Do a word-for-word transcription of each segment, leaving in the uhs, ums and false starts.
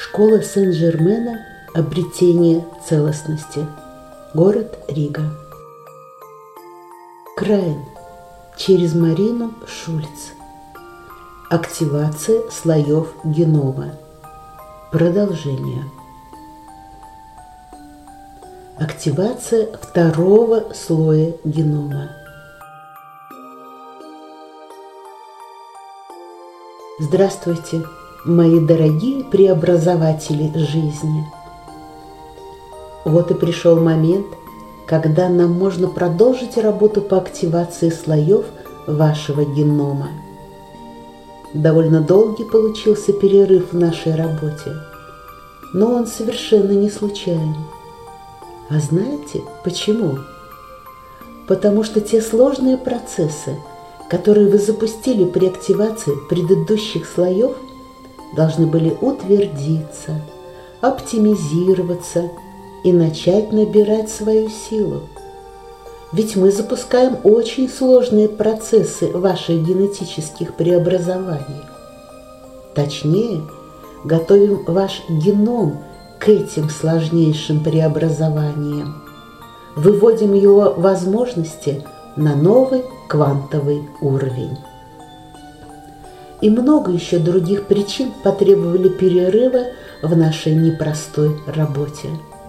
Школа Сен-Жермена «Обретение целостности». Город Рига. Краин. Через Марину Шульц. Активация слоев генома. Продолжение. Активация второго слоя генома. Здравствуйте, мои дорогие преобразователи жизни! Вот и пришел момент, когда нам можно продолжить работу по активации слоев вашего генома. Довольно долгий получился перерыв в нашей работе, но он совершенно не случайен. А знаете почему? Потому что те сложные процессы, которые вы запустили при активации предыдущих слоев, должны были утвердиться, оптимизироваться и начать набирать свою силу. Ведь мы запускаем очень сложные процессы ваших генетических преобразований. Точнее, готовим ваш геном к этим сложнейшим преобразованиям, выводим его возможности на новый квантовый уровень. И много еще других причин потребовали перерыва в нашей непростой работе.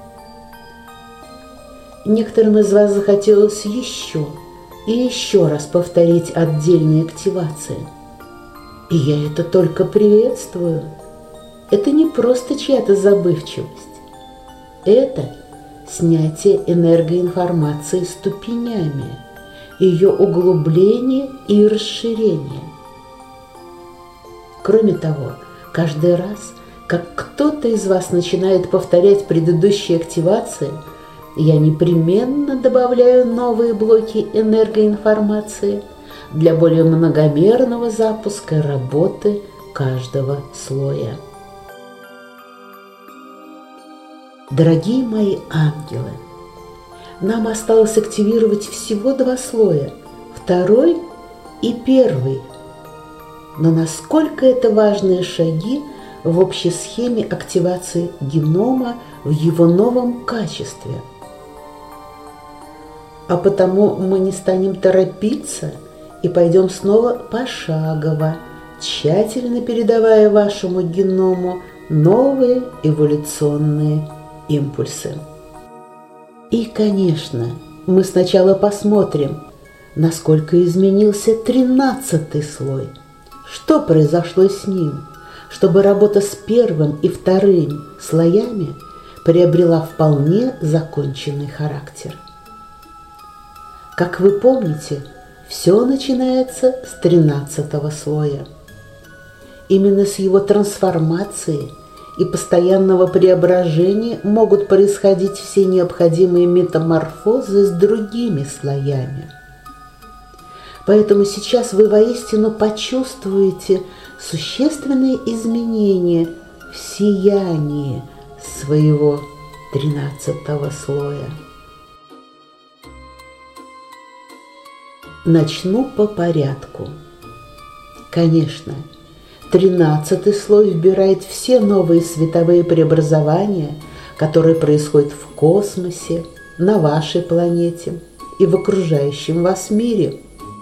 Некоторым из вас захотелось еще и еще раз повторить отдельные активации. И я это только приветствую. Это не просто чья-то забывчивость. Это снятие энергоинформации ступенями, ее углубление и расширение. Кроме того, каждый раз, как кто-то из вас начинает повторять предыдущие активации, я непременно добавляю новые блоки энергоинформации для более многомерного запуска работы каждого слоя. Дорогие мои ангелы, нам осталось активировать всего два слоя, второй и первый. Но насколько это важные шаги в общей схеме активации генома в его новом качестве. А потому мы не станем торопиться и пойдем снова пошагово, тщательно передавая вашему геному новые эволюционные импульсы. И, конечно, мы сначала посмотрим, насколько изменился тринадцатый слой. Что произошло с ним, чтобы работа с первым и вторым слоями приобрела вполне законченный характер. Как вы помните, все начинается с тринадцатого слоя. Именно с его трансформации и постоянного преображения могут происходить все необходимые метаморфозы с другими слоями. Поэтому сейчас вы воистину почувствуете существенные изменения в сиянии своего тринадцатого слоя. Начну по порядку. Конечно, тринадцатый слой вбирает все новые световые преобразования, которые происходят в космосе, на вашей планете и в окружающем вас мире.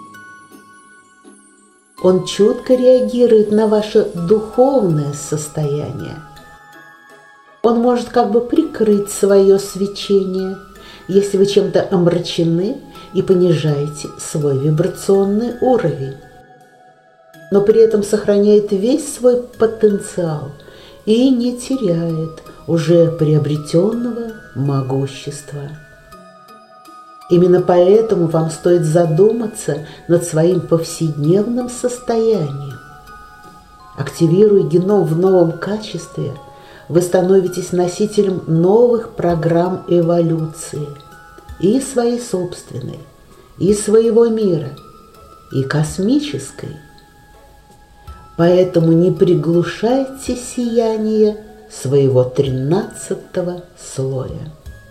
Он чутко реагирует на ваше духовное состояние. Он может как бы прикрыть свое свечение, если вы чем-то омрачены и понижаете свой вибрационный уровень, но при этом сохраняет весь свой потенциал и не теряет уже приобретенного могущества. Именно поэтому вам стоит задуматься над своим повседневным состоянием. Активируя геном в новом качестве, вы становитесь носителем новых программ эволюции, и своей собственной, и своего мира, и космической. Поэтому не приглушайте сияние своего тринадцатого слоя.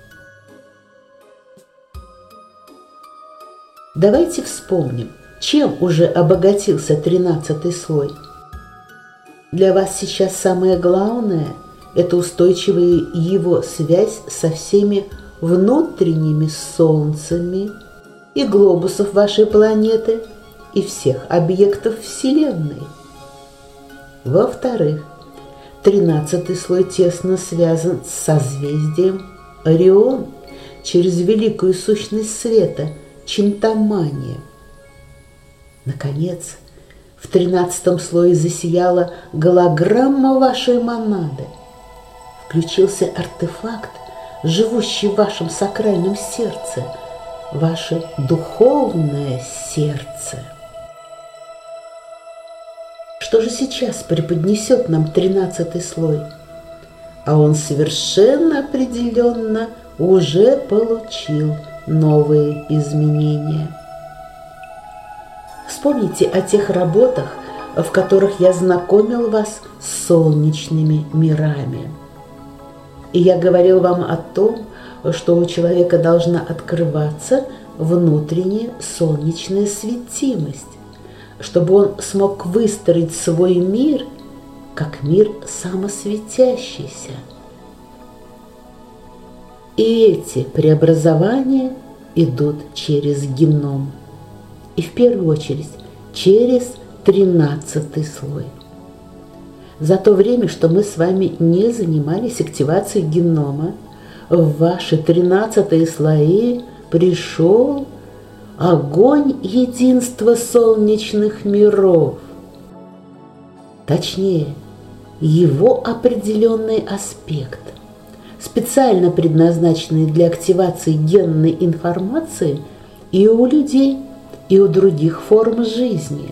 Давайте вспомним, чем уже обогатился тринадцатый слой. Для вас сейчас самое главное – это устойчивая его связь со всеми внутренними солнцами и глобусов вашей планеты и всех объектов Вселенной. Во-вторых, тринадцатый слой тесно связан с созвездием Орион через великую сущность света Чинтамания. Наконец, в тринадцатом слое засияла голограмма вашей монады. Включился артефакт, живущий в вашем сакральном сердце, ваше духовное сердце. Что же сейчас преподнесет нам тринадцатый слой? А он совершенно определенно уже получил новые изменения. Вспомните о тех работах, в которых я знакомил вас с солнечными мирами. И я говорил вам о том, что у человека должна открываться внутренняя солнечная светимость, чтобы он смог выстроить свой мир как мир самосветящийся. И эти преобразования идут через геном. И в первую очередь через тринадцатый слой. За то время, что мы с вами не занимались активацией генома, в ваши тринадцатые слои пришел огонь единства солнечных миров. Точнее, его определенный аспект, специально предназначенный для активации генной информации и у людей, и у других форм жизни.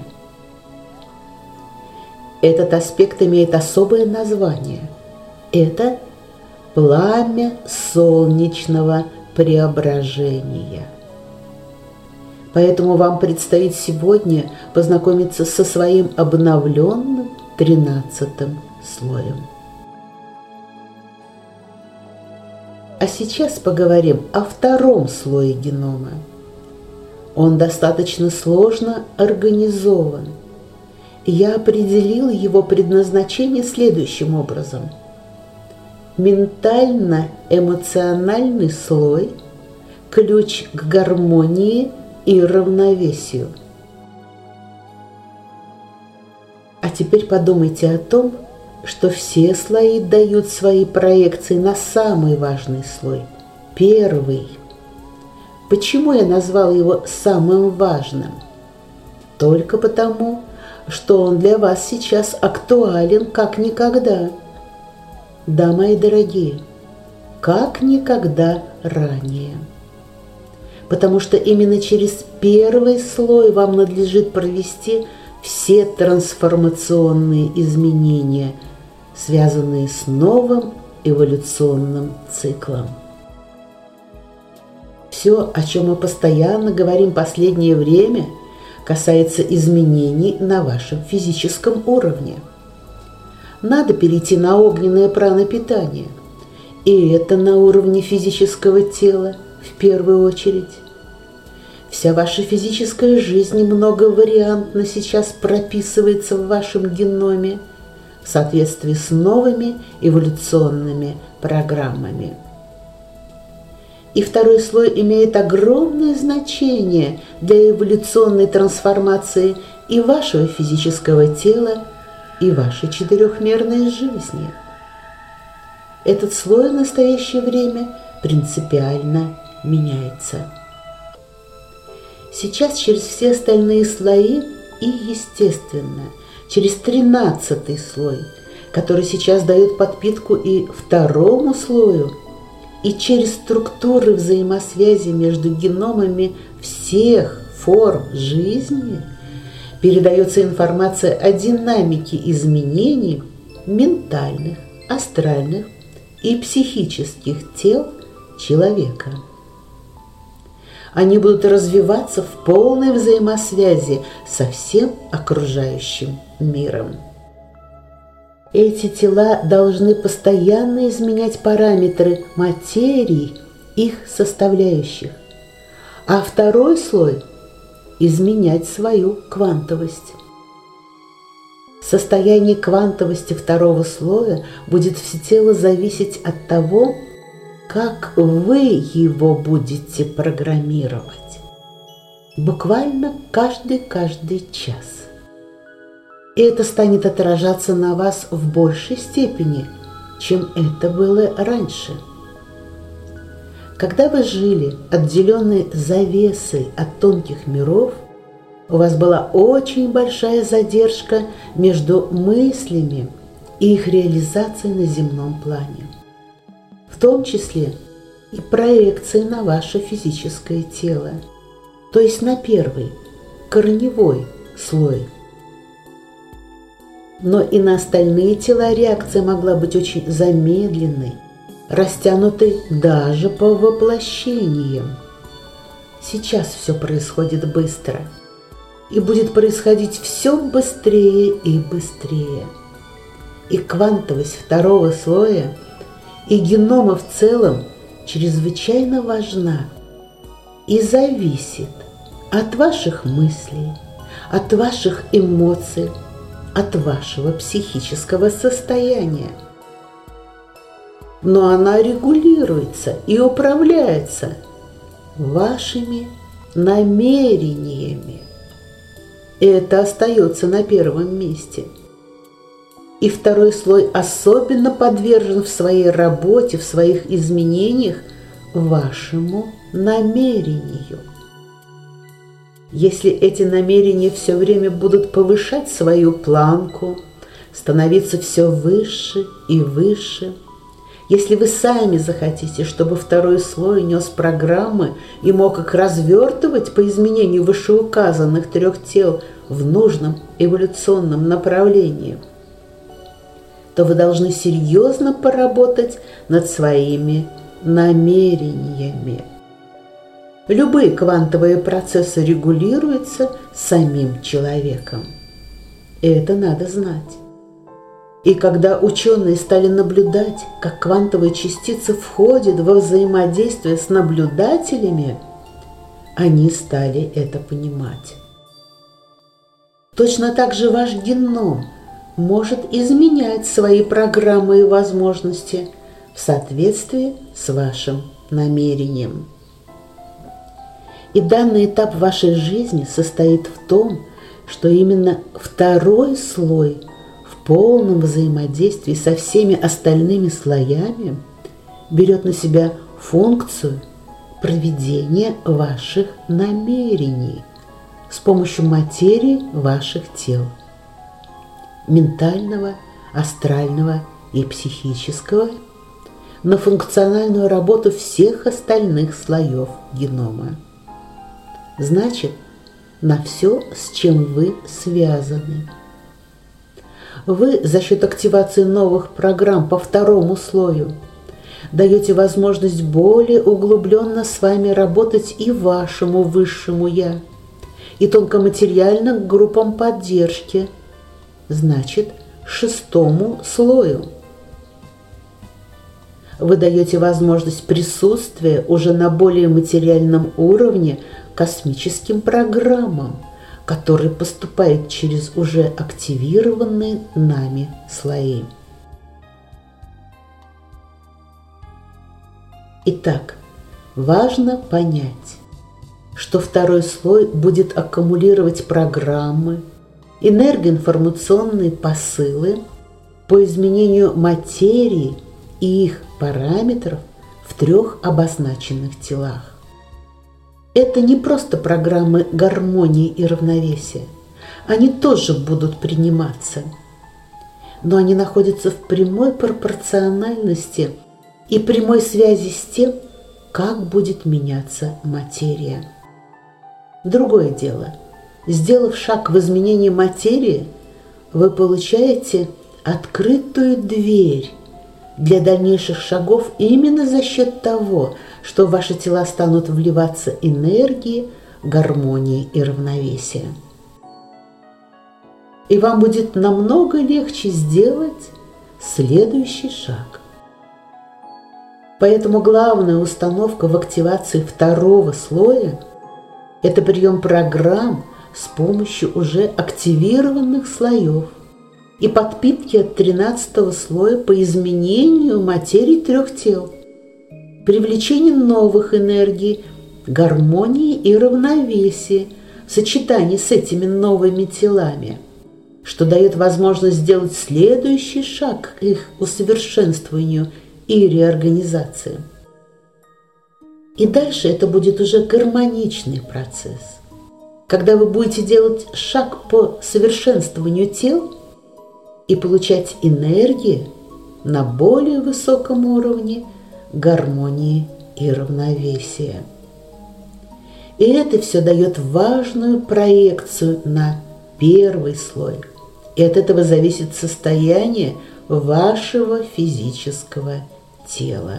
Этот аспект имеет особое название. Это пламя солнечного преображения. Поэтому вам предстоит сегодня познакомиться со своим обновленным тринадцатым слоем. А сейчас поговорим о втором слое генома. Он достаточно сложно организован. Я определил его предназначение следующим образом. Ментально-эмоциональный слой – ключ к гармонии и равновесию. А теперь подумайте о том, что все слои дают свои проекции на самый важный слой – первый. Почему я назвал его самым важным? Только потому, что он для вас сейчас актуален как никогда. Да, мои дорогие, как никогда ранее. Потому что именно через первый слой вам надлежит провести все трансформационные изменения, связанные с новым эволюционным циклом. Все, о чем мы постоянно говорим в последнее время, касается изменений на вашем физическом уровне. Надо перейти на огненное пранопитание, и это на уровне физического тела в первую очередь. Вся ваша физическая жизнь многовариантно сейчас прописывается в вашем геноме в соответствии с новыми эволюционными программами. И второй слой имеет огромное значение для эволюционной трансформации и вашего физического тела, и вашей четырехмерной жизни. Этот слой в настоящее время принципиально меняется. Сейчас через все остальные слои и, естественно, через тринадцатый слой, который сейчас дает подпитку и второму слою, и через структуры взаимосвязи между геномами всех форм жизни передается информация о динамике изменений ментальных, астральных и психических тел человека. Они будут развиваться в полной взаимосвязи со всем окружающим миром. Эти тела должны постоянно изменять параметры материи их составляющих, а второй слой – изменять свою квантовость. Состояние квантовости второго слоя будет всецело зависеть от того, как вы его будете программировать. Буквально каждый-каждый час. И это станет отражаться на вас в большей степени, чем это было раньше. Когда вы жили отделенной завесой от тонких миров, у вас была очень большая задержка между мыслями и их реализацией на земном плане, в том числе и проекцией на ваше физическое тело, то есть на первый, корневой слой. Но и на остальные тела реакция могла быть очень замедленной, растянутой даже по воплощениям. Сейчас все происходит быстро. И будет происходить все быстрее и быстрее. И квантовость второго слоя, и генома в целом чрезвычайно важна и зависит от ваших мыслей, от ваших эмоций, от вашего психического состояния. Но она регулируется и управляется вашими намерениями. И это остается на первом месте. И второй слой особенно подвержен в своей работе, в своих изменениях вашему намерению. Если эти намерения все время будут повышать свою планку, становиться все выше и выше, если вы сами захотите, чтобы второй слой нес программы и мог их развертывать по изменению вышеуказанных трех тел в нужном эволюционном направлении, то вы должны серьезно поработать над своими намерениями. Любые квантовые процессы регулируются самим человеком. И это надо знать. И когда ученые стали наблюдать, как квантовые частицы входят во взаимодействие с наблюдателями, они стали это понимать. Точно так же ваш геном может изменять свои программы и возможности в соответствии с вашим намерением. И данный этап вашей жизни состоит в том, что именно второй слой в полном взаимодействии со всеми остальными слоями берет на себя функцию проведения ваших намерений с помощью материи ваших тел – ментального, астрального и психического – на функциональную работу всех остальных слоев генома. Значит, на все, с чем вы связаны. Вы за счет активации новых программ по второму слою даете возможность более углубленно с вами работать и вашему высшему «Я», и тонкоматериальным группам поддержки, значит, шестому слою. Вы даете возможность присутствия уже на более материальном уровне космическим программам, которые поступают через уже активированные нами слои. Итак, важно понять, что второй слой будет аккумулировать программы, энергоинформационные посылы по изменению материи и их параметров в трех обозначенных телах. Это не просто программы гармонии и равновесия. Они тоже будут приниматься, но они находятся в прямой пропорциональности и прямой связи с тем, как будет меняться материя. Другое дело, сделав шаг в изменении материи, вы получаете открытую дверь для дальнейших шагов именно за счет того, что в ваши тела станут вливаться энергии, гармонии и равновесия. И вам будет намного легче сделать следующий шаг. Поэтому главная установка в активации второго слоя – это прием программ с помощью уже активированных слоев и подпитки от тринадцатого слоя по изменению материи трех тел, привлечение новых энергий, гармонии и равновесия в сочетании с этими новыми телами, что дает возможность сделать следующий шаг к их усовершенствованию и реорганизации. И дальше это будет уже гармоничный процесс, когда вы будете делать шаг по совершенствованию тел и получать энергии на более высоком уровне гармонии и равновесия. И это все дает важную проекцию на первый слой. И от этого зависит состояние вашего физического тела.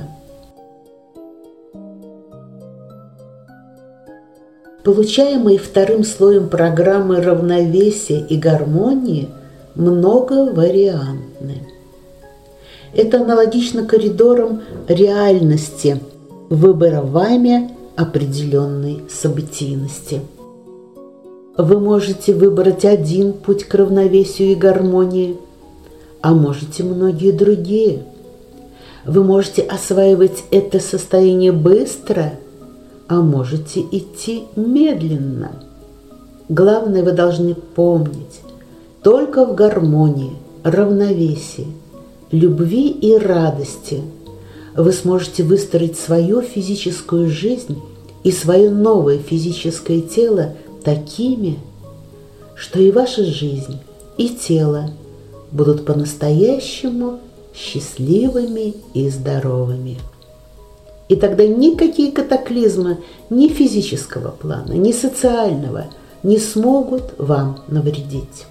Получаемые вторым слоем программы равновесия и гармонии многовариантны. Это аналогично коридорам реальности выбора вами определенной событийности. Вы можете выбрать один путь к равновесию и гармонии, а можете многие другие. Вы можете осваивать это состояние быстро, а можете идти медленно. Главное, вы должны помнить, только в гармонии, равновесии, любви и радости вы сможете выстроить свою физическую жизнь и свое новое физическое тело такими, что и ваша жизнь, и тело будут по-настоящему счастливыми и здоровыми. И тогда никакие катаклизмы ни физического плана, ни социального не смогут вам навредить.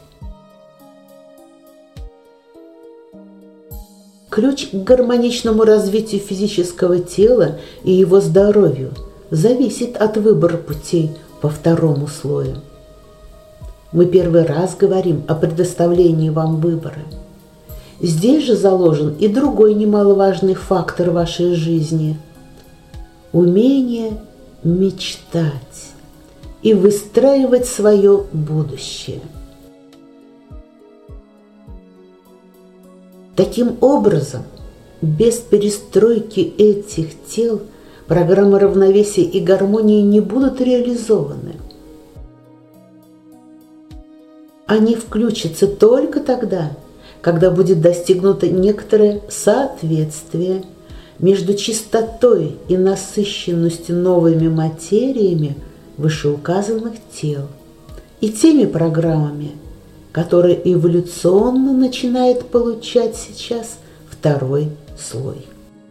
Ключ к гармоничному развитию физического тела и его здоровью зависит от выбора путей по второму слою. Мы первый раз говорим о предоставлении вам выбора. Здесь же заложен и другой немаловажный фактор вашей жизни – умение мечтать и выстраивать свое будущее. Таким образом, без перестройки этих тел программы равновесия и гармонии не будут реализованы. Они включатся только тогда, когда будет достигнуто некоторое соответствие между чистотой и насыщенностью новыми материями вышеуказанных тел и теми программами, которые эволюционно начинает получать сейчас второй слой.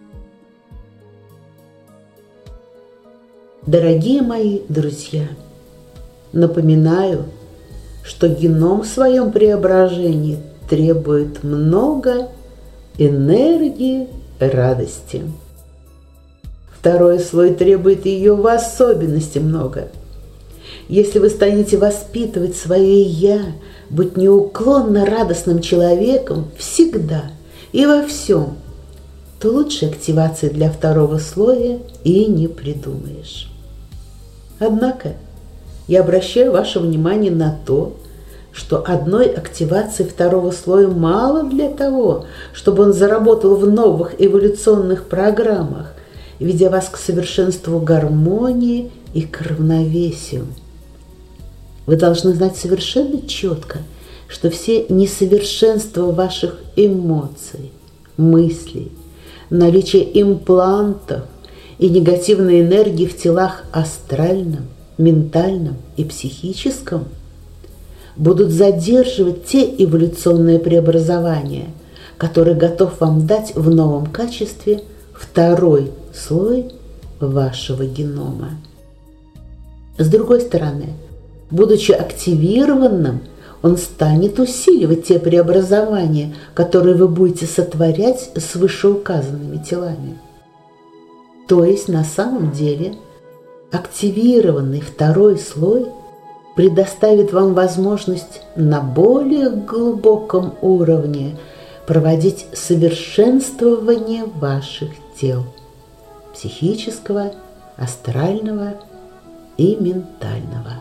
Дорогие мои друзья, напоминаю, что геном в своем преображении требует много энергии, радости. Второй слой требует ее в особенности много. Если вы станете воспитывать свое «я», быть неуклонно радостным человеком всегда и во всем, то лучшей активации для второго слоя и не придумаешь. Однако я обращаю ваше внимание на то, что одной активации второго слоя мало для того, чтобы он заработал в новых эволюционных программах, ведя вас к совершенству гармонии и к равновесию. Вы должны знать совершенно четко, что все несовершенства ваших эмоций, мыслей, наличие имплантов и негативной энергии в телах астральном, ментальном и психическом будут задерживать те эволюционные преобразования, которые готов вам дать в новом качестве второй слой вашего генома. С другой стороны, будучи активированным, он станет усиливать те преобразования, которые вы будете сотворять с вышеуказанными телами. То есть на самом деле активированный второй слой предоставит вам возможность на более глубоком уровне проводить совершенствование ваших тел – психического, астрального и ментального.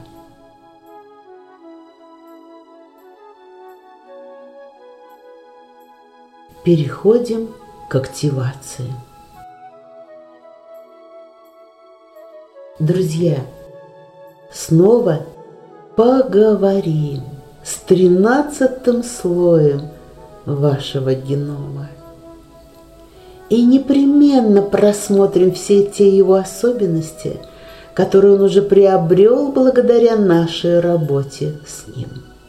переходим к активации. Друзья, снова поговорим с тринадцатым слоем вашего генома и непременно просмотрим все те его особенности, которые он уже приобрел благодаря нашей работе с ним.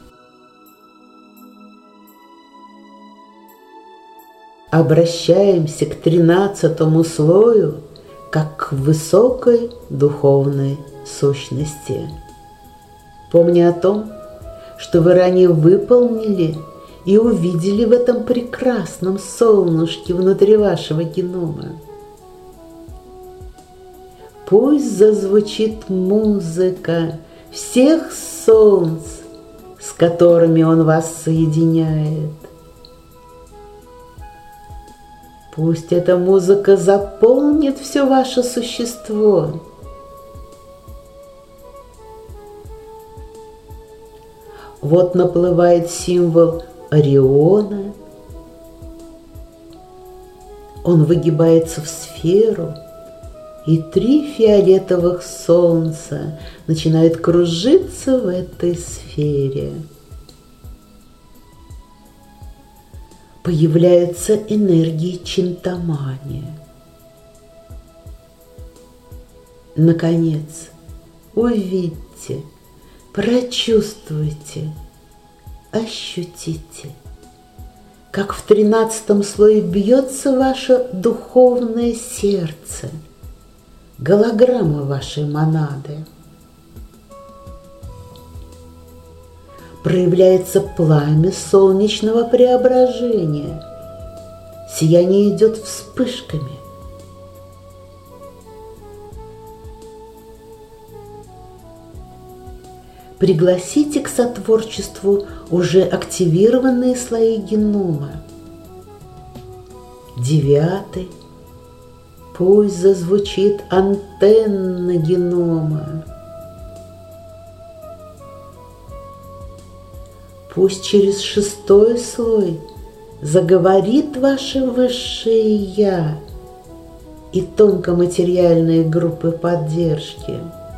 Обращаемся к тринадцатому слою как к высокой духовной сущности. Помня о том, что вы ранее выполнили и увидели в этом прекрасном солнышке внутри вашего генома. Пусть зазвучит музыка всех солнц, с которыми он вас соединяет. Пусть эта музыка заполнит все ваше существо. Вот наплывает символ Ориона. Он выгибается в сферу, и три фиолетовых солнца начинают кружиться в этой сфере. Появляются энергии Чинтамани. Наконец, увидьте, прочувствуйте, ощутите, как в тринадцатом слое бьется ваше духовное сердце, голограмма вашей монады. Проявляется пламя солнечного преображения. Сияние идет вспышками. Пригласите к сотворчеству уже активированные слои генома. Девятый. Пусть зазвучит антенна генома. Пусть через шестой слой заговорит ваше высшее Я и тонкоматериальные группы поддержки.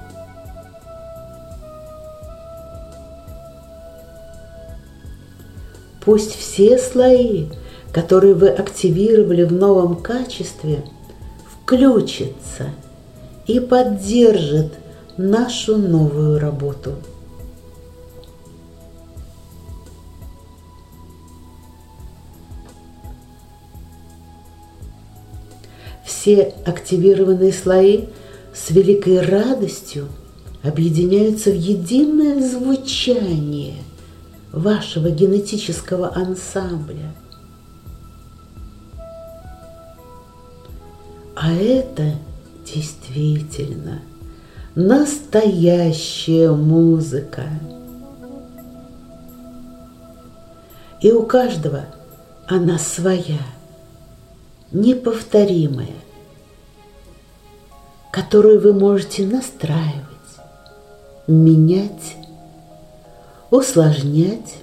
Пусть все слои, которые вы активировали в новом качестве, включатся и поддержат нашу новую работу. Все активированные слои с великой радостью объединяются в единое звучание вашего генетического ансамбля. А это действительно настоящая музыка. И у каждого она своя, неповторимая, которую вы можете настраивать, менять, усложнять,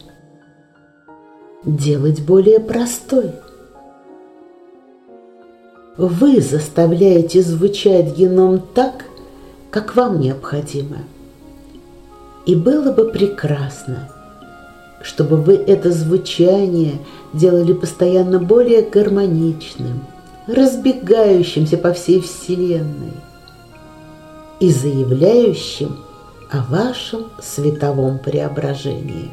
делать более простой. Вы заставляете звучать геном так, как вам необходимо. И было бы прекрасно, чтобы вы это звучание делали постоянно более гармоничным, разбегающимся по всей Вселенной и заявляющим о вашем световом преображении.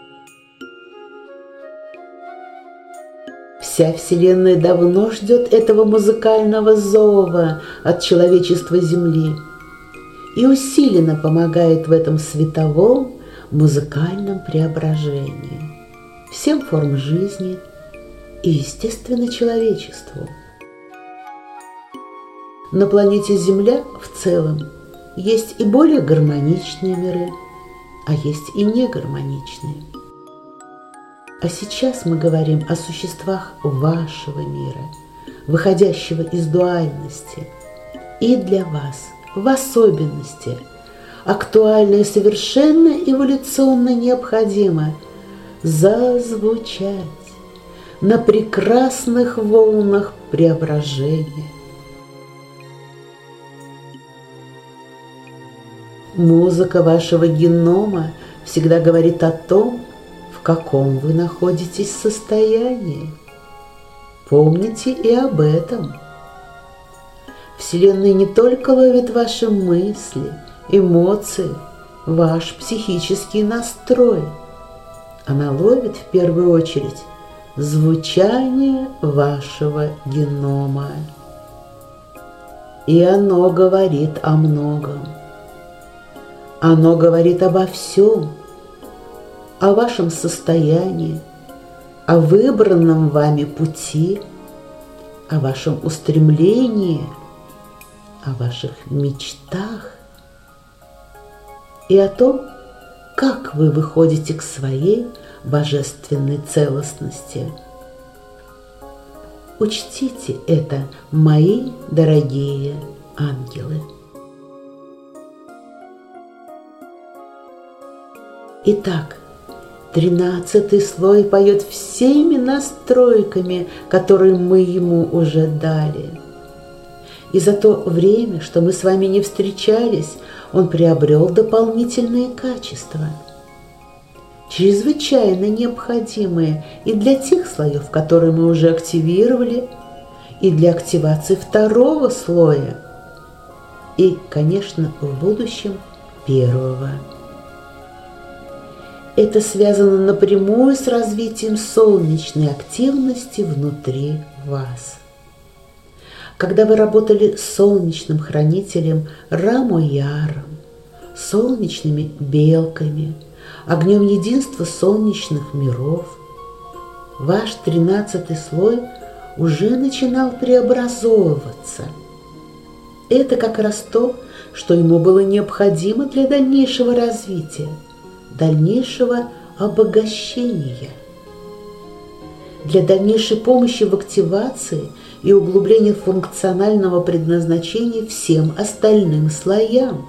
Вся Вселенная давно ждет этого музыкального зова от человечества Земли и усиленно помогает в этом световом музыкальном преображении всем форм жизни и, естественно, человечеству. На планете Земля в целом есть и более гармоничные миры, а есть и негармоничные. А сейчас мы говорим о существах вашего мира, выходящего из дуальности, и для вас, в особенности, актуально и совершенно эволюционно необходимо зазвучать, на прекрасных волнах преображения. Музыка вашего генома всегда говорит о том, в каком вы находитесь состоянии. Помните и об этом. Вселенная не только ловит ваши мысли, эмоции, ваш психический настрой. Она ловит в первую очередь звучание вашего генома. И оно говорит о многом. Оно говорит обо всем, о вашем состоянии, о выбранном вами пути, о вашем устремлении, о ваших мечтах и о том, как вы выходите к своей божественной целостности. Учтите это, мои дорогие ангелы. Итак, тринадцатый слой поет всеми настройками, которые мы ему уже дали. И за то время, что мы с вами не встречались, он приобрел дополнительные качества, чрезвычайно необходимые и для тех слоев, которые мы уже активировали, и для активации второго слоя, и, конечно, в будущем первого. Это связано напрямую с развитием солнечной активности внутри вас. Когда вы работали с солнечным хранителем Раму-Яром, солнечными белками, огнем единства солнечных миров, ваш тринадцатый слой уже начинал преобразовываться. Это как раз то, что ему было необходимо для дальнейшего развития, дальнейшего обогащения, для дальнейшей помощи в активации и углубления функционального предназначения всем остальным слоям.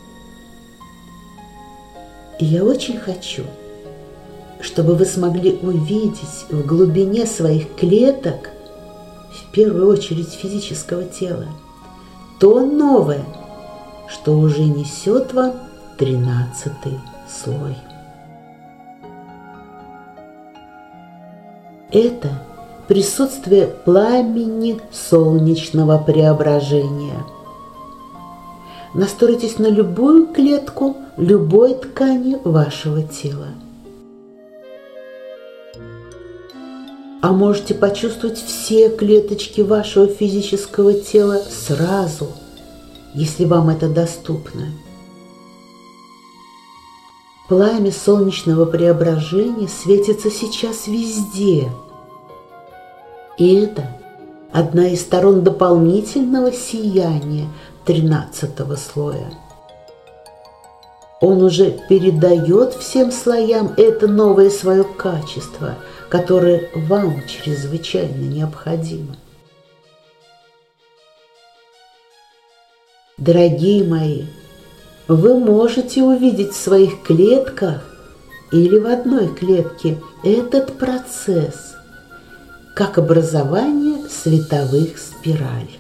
И я очень хочу, чтобы вы смогли увидеть в глубине своих клеток, в первую очередь физического тела, то новое, что уже несет вам тринадцатый слой. Это присутствие пламени солнечного преображения. Настройтесь на любую клетку любой ткани вашего тела. А можете почувствовать все клеточки вашего физического тела сразу, если вам это доступно. Пламя солнечного преображения светится сейчас везде. И это одна из сторон дополнительного сияния тринадцатого слоя. Он уже передает всем слоям это новое свое качество, которое вам чрезвычайно необходимо. Дорогие мои, вы можете увидеть в своих клетках или в одной клетке этот процесс, как образование световых спиралек.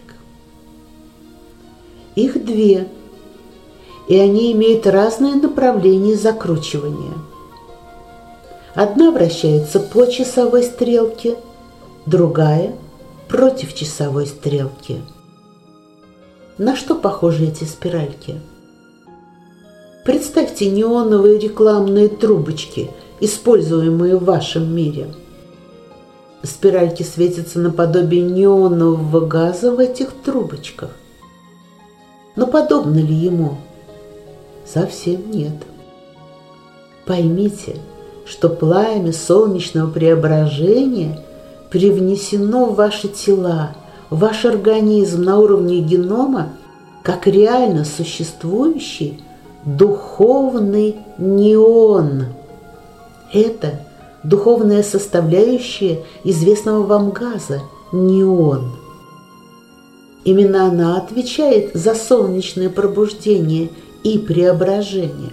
Их две, и они имеют разные направления закручивания. Одна вращается по часовой стрелке, другая – против часовой стрелки. На что похожи эти спиральки? Представьте неоновые рекламные трубочки, используемые в вашем мире. Спиральки светятся наподобие неонового газа в этих трубочках. Но подобно ли ему? Совсем нет. Поймите, что пламя солнечного преображения привнесено в ваши тела, в ваш организм на уровне генома, как реально существующий духовный неон. Это духовная составляющая известного вам газа – неон. Именно она отвечает за солнечное пробуждение и преображение.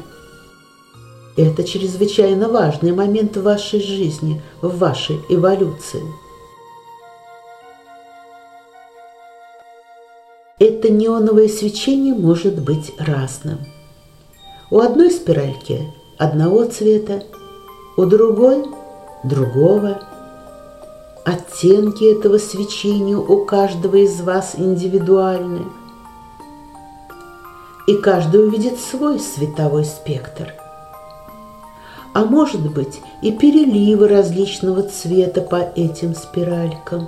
Это чрезвычайно важный момент в вашей жизни, в вашей эволюции. Это неоновое свечение может быть разным. У одной спиральки одного цвета, у другой другого. Оттенки этого свечения у каждого из вас индивидуальны. И каждый увидит свой световой спектр. А может быть и переливы различного цвета по этим спиралькам.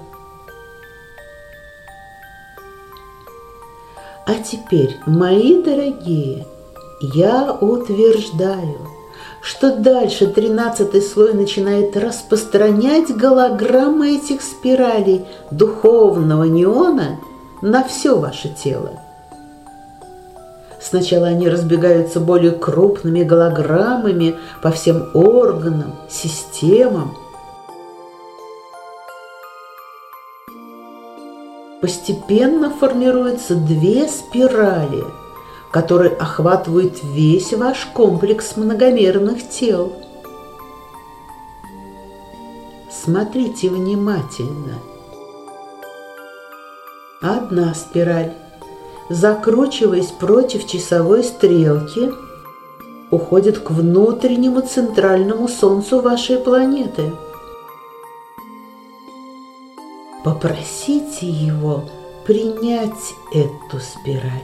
А теперь, мои дорогие, я утверждаю, что дальше тринадцатый слой начинает распространять голограммы этих спиралей духовного неона на все ваше тело. Сначала они разбегаются более крупными голограммами по всем органам, системам. Постепенно формируются две спирали, которые охватывают весь ваш комплекс многомерных тел. Смотрите внимательно. Одна спираль, закручиваясь против часовой стрелки, уходит к внутреннему центральному Солнцу вашей планеты. Попросите его принять эту спираль.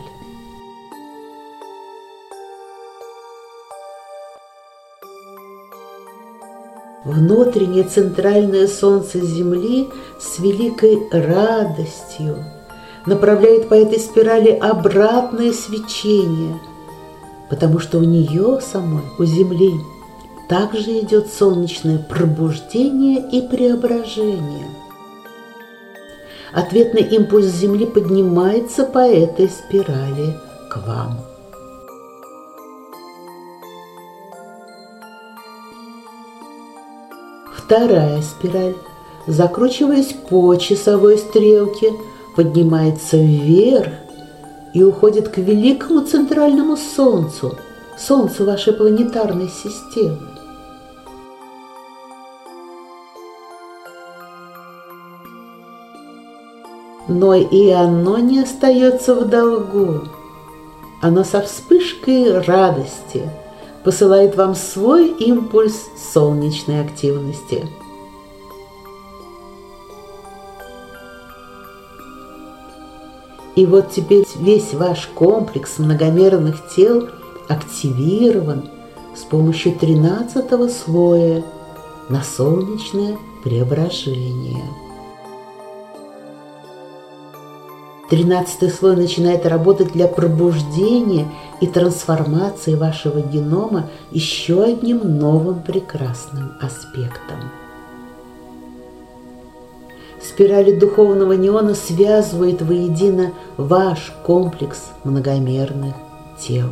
Внутреннее центральное Солнце Земли с великой радостью направляет по этой спирали обратное свечение, потому что у нее самой, у Земли, также идет солнечное пробуждение и преображение. Ответный импульс Земли поднимается по этой спирали к вам. Вторая спираль, закручиваясь по часовой стрелке, поднимается вверх и уходит к великому центральному Солнцу, Солнцу вашей планетарной системы. Но и оно не остается в долгу. Оно со вспышкой радости посылает вам свой импульс солнечной активности. И вот теперь весь ваш комплекс многомерных тел активирован с помощью тринадцатого слоя на солнечное преображение. Тринадцатый слой начинает работать для пробуждения и трансформации вашего генома еще одним новым прекрасным аспектом. Спирали духовного неона связывают воедино ваш комплекс многомерных тел.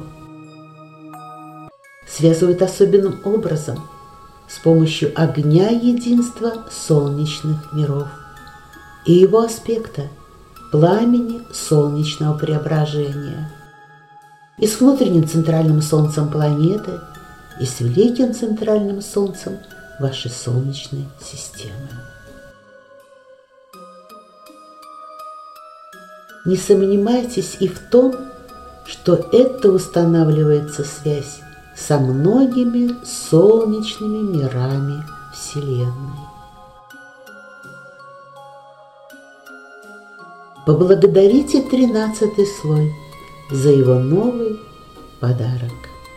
Связывают особенным образом с помощью огня единства солнечных миров и его аспекта пламени солнечного преображения, и с внутренним центральным Солнцем планеты, и с великим центральным Солнцем вашей Солнечной системы. Не сомневайтесь и в том, что это устанавливается связь со многими солнечными мирами Вселенной. Поблагодарите тринадцатый слой за его новый подарок.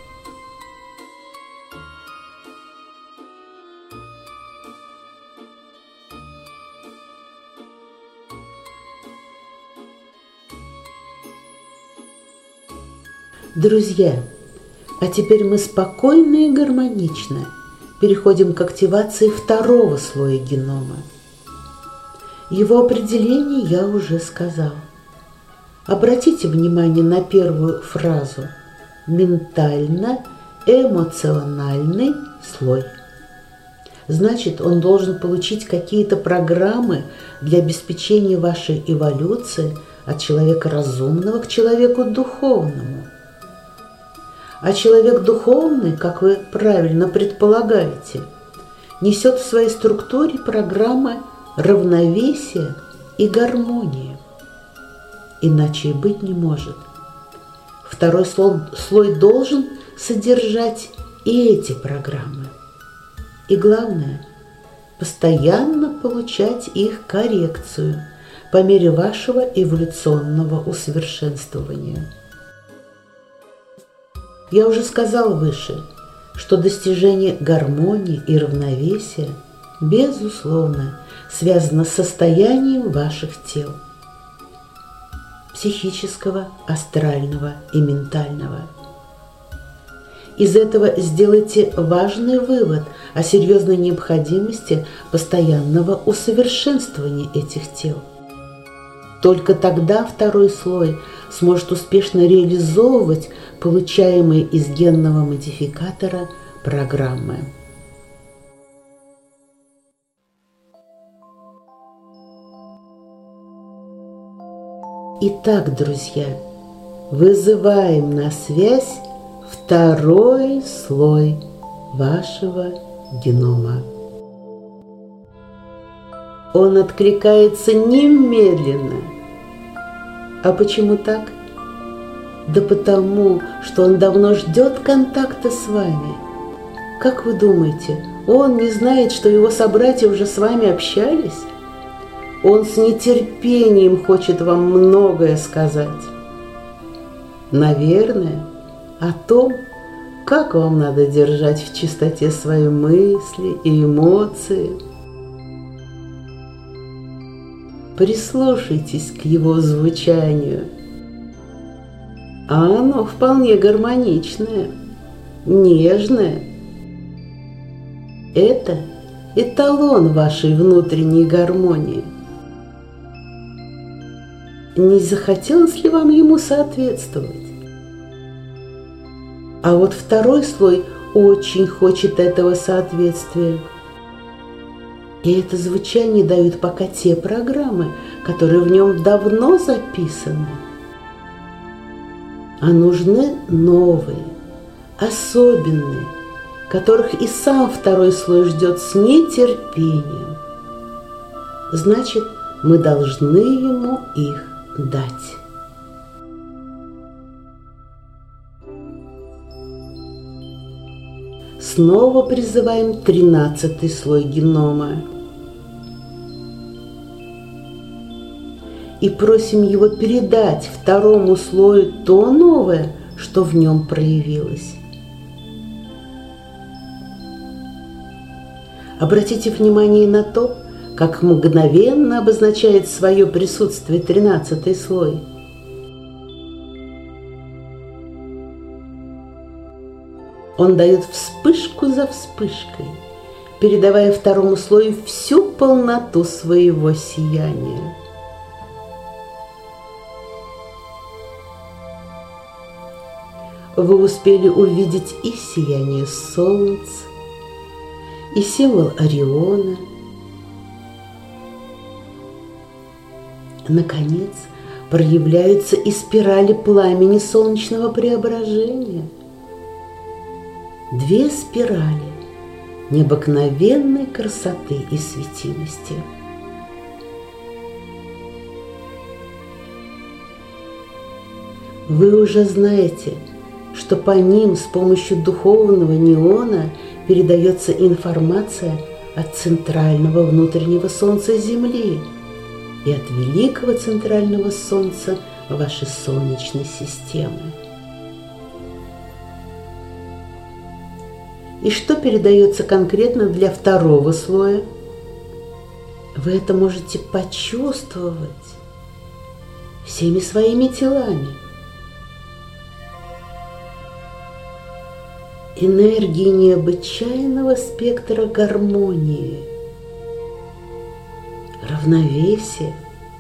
Друзья, а теперь мы спокойно и гармонично переходим к активации второго слоя генома. Его определение я уже сказал. Обратите внимание на первую фразу «ментально-эмоциональный слой». Значит, он должен получить какие-то программы для обеспечения вашей эволюции от человека разумного к человеку духовному. А человек духовный, как вы правильно предполагаете, несет в своей структуре программы равновесия и гармонии. иначе и быть не может. Второй слой должен содержать и эти программы. И главное, постоянно получать их коррекцию по мере вашего эволюционного усовершенствования. Я уже сказал выше, что достижение гармонии и равновесия, безусловно, связано с состоянием ваших тел – психического, астрального и ментального. Из этого сделайте важный вывод о серьезной необходимости постоянного усовершенствования этих тел. Только тогда второй слой сможет успешно реализовывать получаемые из генного модификатора программы. Итак, друзья, вызываем на связь второй слой вашего генома. Он откликается немедленно. А почему так? Да потому, что он давно ждет контакта с вами. Как вы думаете, он не знает, что его собратья уже с вами общались? Он с нетерпением хочет вам многое сказать. Наверное, о том, как вам надо держать в чистоте свои мысли и эмоции. Прислушайтесь к его звучанию. А оно вполне гармоничное, нежное. Это эталон вашей внутренней гармонии. Не захотелось ли вам ему соответствовать? А вот второй слой очень хочет этого соответствия. И это звучание дают пока те программы, которые в нем давно записаны. А нужны новые, особенные, которых и сам второй слой ждет с нетерпением. Значит, мы должны ему их дать. Снова призываем тринадцатый слой генома и просим его передать второму слою то новое, что в нем проявилось. Обратите внимание на то, как мгновенно обозначает свое присутствие тринадцатый слой. Он дает вспышку за вспышкой, передавая второму слою всю полноту своего сияния. Вы успели увидеть и сияние Солнца, и символ Ориона. Наконец, проявляются и спирали пламени солнечного преображения. Две спирали необыкновенной красоты и светимости. Вы уже знаете, что по ним с помощью духовного неона передается информация от центрального внутреннего солнца Земли и от великого центрального солнца вашей Солнечной системы. И что передается конкретно для второго слоя? Вы это можете почувствовать всеми своими телами. Энергии необычайного спектра гармонии, равновесия,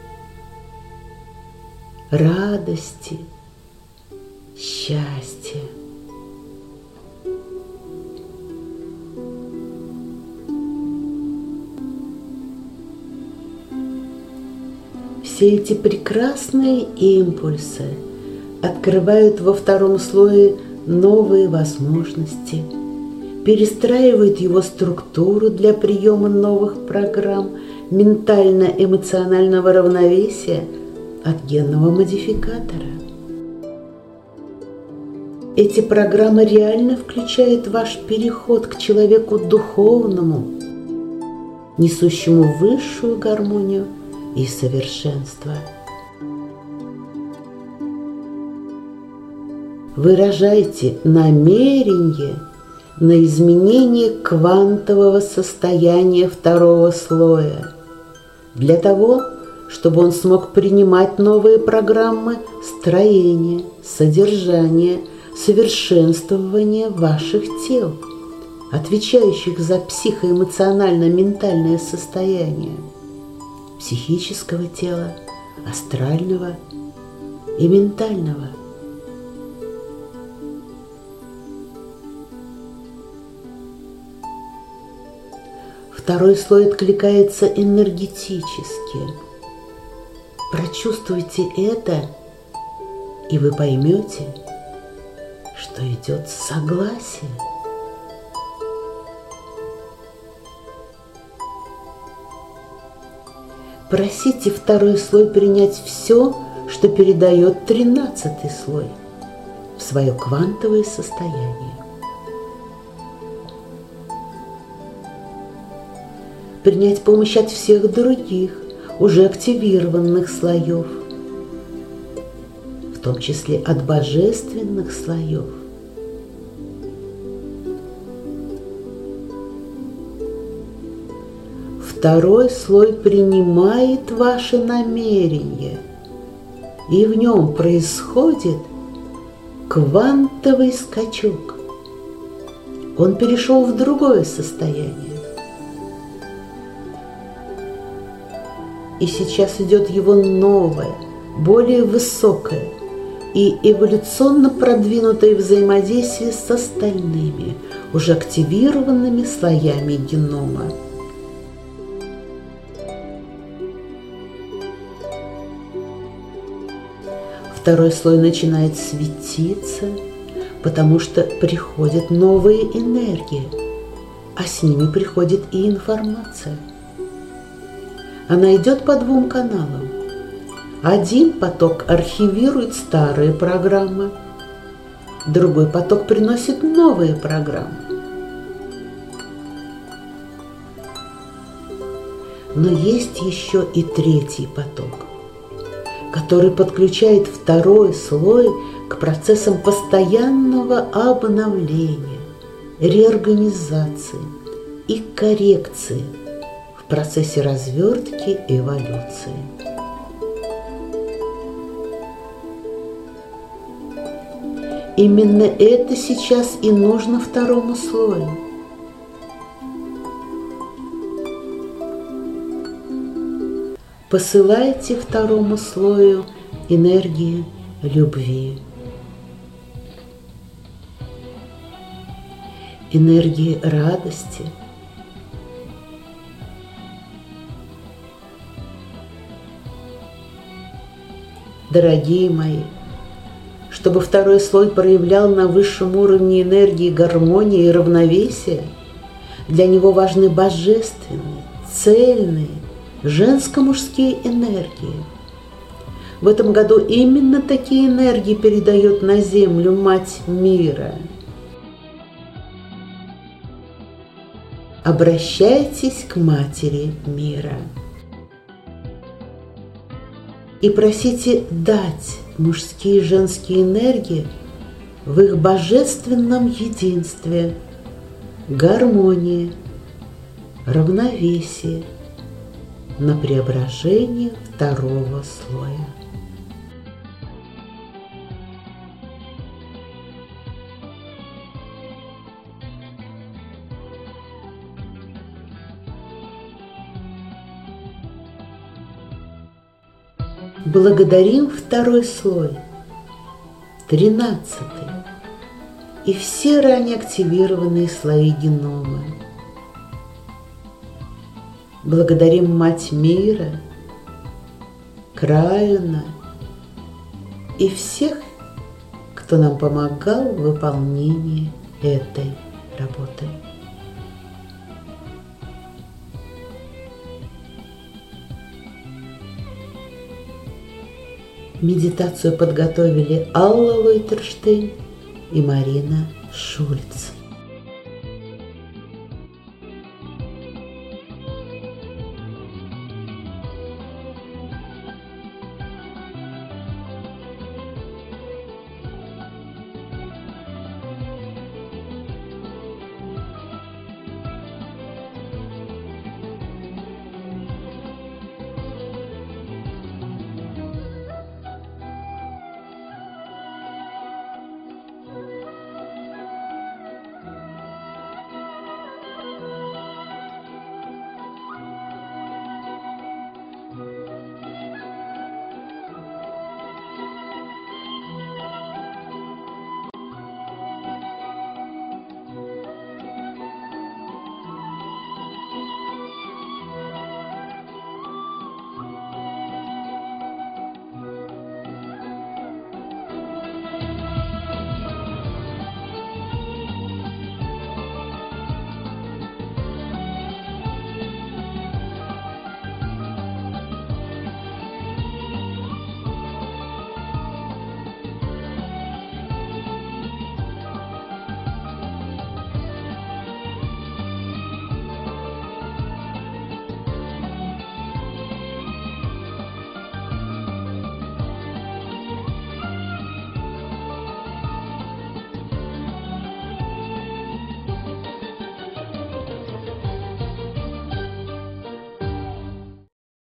радости, счастья. Все эти прекрасные импульсы открывают во втором слое новые возможности, перестраивают его структуру для приема новых программ ментально-эмоционального равновесия, от генного модификатора. Эти программы реально включают ваш переход к человеку духовному, несущему высшую гармонию и совершенство. Выражайте намерение на изменение квантового состояния второго слоя для того, чтобы он смог принимать новые программы строения, содержания, совершенствования ваших тел, отвечающих за психоэмоционально-ментальное состояние психического тела, астрального и ментального. Второй слой откликается энергетически. Прочувствуйте это, и вы поймете, что идет согласие. Просите второй слой принять все, что передает тринадцатый слой, в свое квантовое состояние. Принять помощь от всех других, уже активированных слоев, в том числе от божественных слоев. Второй слой принимает ваши намерения, и в нем происходит квантовый скачок. Он перешел в другое состояние. И сейчас идет его новое, более высокое и эволюционно продвинутое взаимодействие с остальными, уже активированными слоями генома. Второй слой начинает светиться, потому что приходят новые энергии, а с ними приходит и информация. Она идет по двум каналам. Один поток архивирует старые программы, другой поток приносит новые программы. Но есть еще и третий поток, который подключает второй слой к процессам постоянного обновления, реорганизации и коррекции в процессе развертки и эволюции. Именно это сейчас и нужно второму слою. Посылайте второму слою энергии любви, энергии радости, дорогие мои, чтобы второй слой проявлял на высшем уровне энергии гармонии и равновесия, для него важны божественные, цельные, женско-мужские энергии. В этом году именно такие энергии передает на Землю Мать Мира. Обращайтесь к Матери Мира и просите дать мужские и женские энергии в их божественном единстве, гармонии, равновесии, на преображение второго слоя. Благодарим второй слой, тринадцатый, и все ранее активированные слои генома. Благодарим Мать Мира, Крайона и всех, кто нам помогал в выполнении этой работы. Медитацию подготовили Алла Лойтерштейн и Марина Шульц.